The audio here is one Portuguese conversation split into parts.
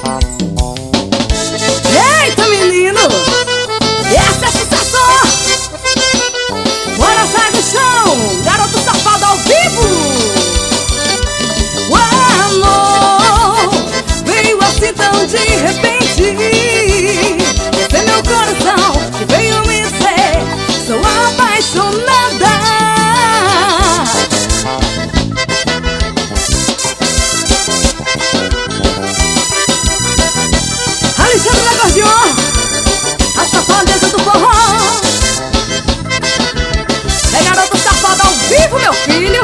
Eita, menino! Esse é sucesso! Bora, sai do chão! Garoto safado ao vivo! O amor veio assim tão de repente. Esse é meu coração que veio me dizer: sou apaixonada. Alexandre da Gordion, a safadeza do forró. É garoto safado ao vivo, meu filho.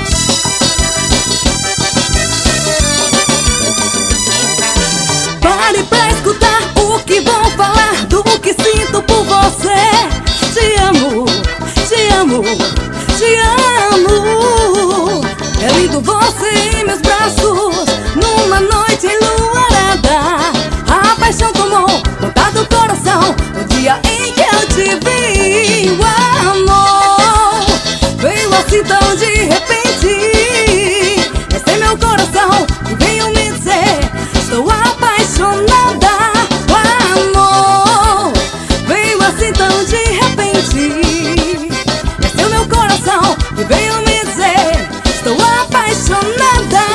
Pare pra escutar o que vou falar, do que sinto por você. Te amo, te amo, te amo. É lindo você em meus braços, numa noite enluarada. A paixão tomou conta do coração no dia em que eu te vi. O amor veio assim tão de repente. Esse é meu coração que veio me dizer: estou apaixonada. O amor veio assim tão de repente. Esse é meu coração que veio me dizer: estou apaixonada.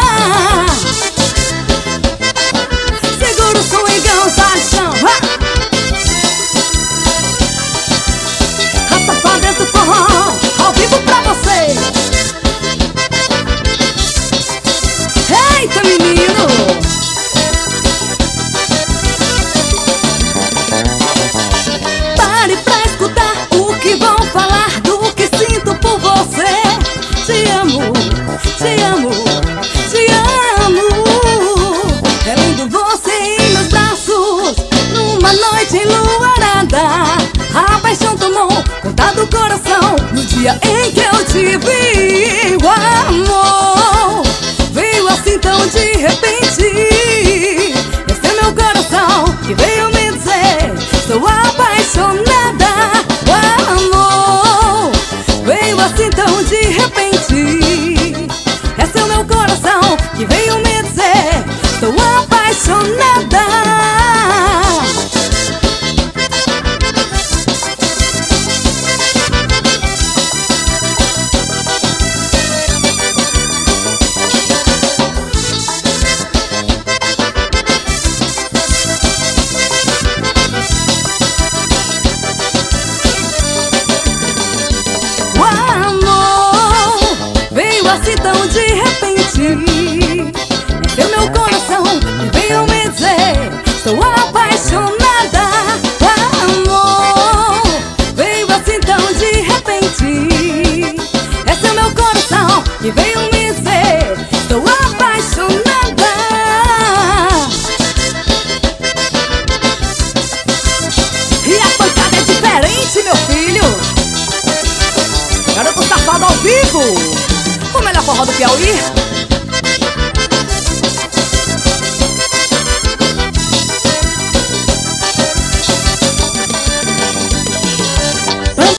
Segura o som e dança no chão. A safadeza do forró ao vivo pra você. Eita, menino! Pare pra escutar o que vão falar, do que sinto por você. Te amo, te amo, te amo. É lindo você em meus braços, numa noite enluarada. A paixão tomou conta do coração no dia em que eu te vi. O amor veio assim tão de repente. Esse é meu coração que veio me dizer: estou apaixonada. O amor veio assim tão de repente. Esse é o meu coração que veio me dizer: estou apaixonada. O amor veio assim tão de repente. Esse é o meu coração que veio me dizer: estou apaixonada. O amor veio assim tão de repente. Esse é o meu coração que veio me dizer: estou apaixonada. E a pancada é diferente, meu filho. Garoto safado ao vivo, o melhor forró do Piauí.